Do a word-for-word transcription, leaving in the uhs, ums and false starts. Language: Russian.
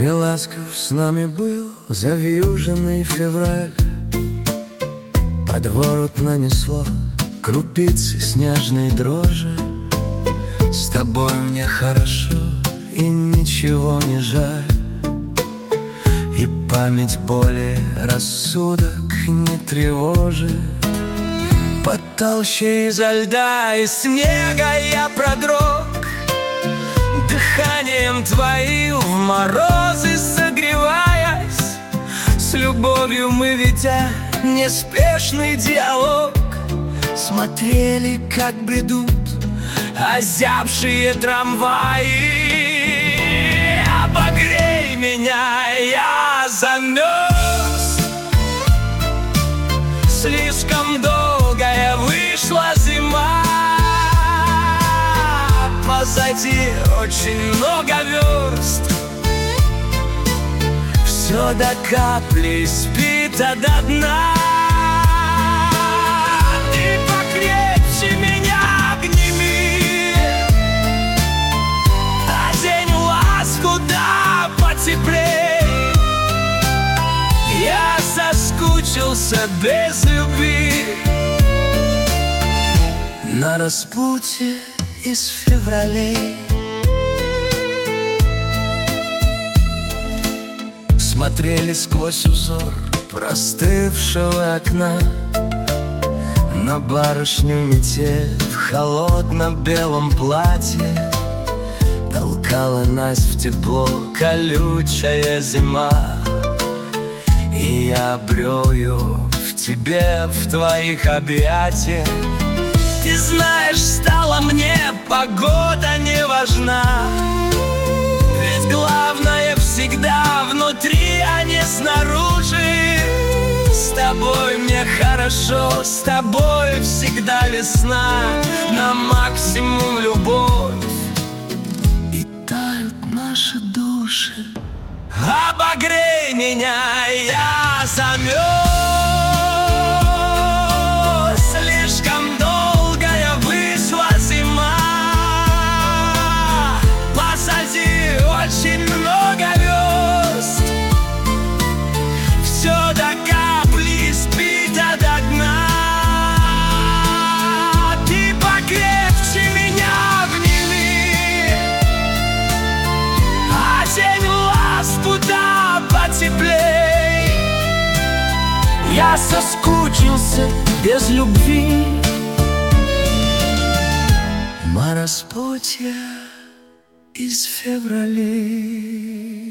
И ласков с нами был завьюженный февраль. Под ворот нанесло крупицы снежной дрожи. С тобой мне хорошо и ничего не жаль. И память более рассудок не тревожит. Под толщей изо льда и снега я продрог, дыханием твоим в морозы согреваясь. С любовью мы, ведя неспешный диалог, смотрели, как бредут озябшие трамваи. Обогрей меня, я замерз. Слишком долгая вышла зима. Позади очень много верст. Все до капли спит, а до дна. Ты покрепче меня обними, одень ласку, да потеплей. Я соскучился без любви на распутье из февралей. Смотрели сквозь узор простывшего окна на барышню метель в холодно-белом платье. Толкала нас в тепло колючая зима. И я обрел ее в тебе, в твоих объятиях. Ты знаешь, стала мне погода не важна, ведь главное всегда внутри, а не снаружи. С тобой мне хорошо, с тобой всегда весна, на максимум любовь, и тают наши души. Обогрей меня, я замерз. Слишком долгая вышла зима. Позади очень много верст. Все до капли спит, а до дна. Ты покрепче меня обними, одень ласку, да потеплей. Я соскучился без любви на распутье из февралей.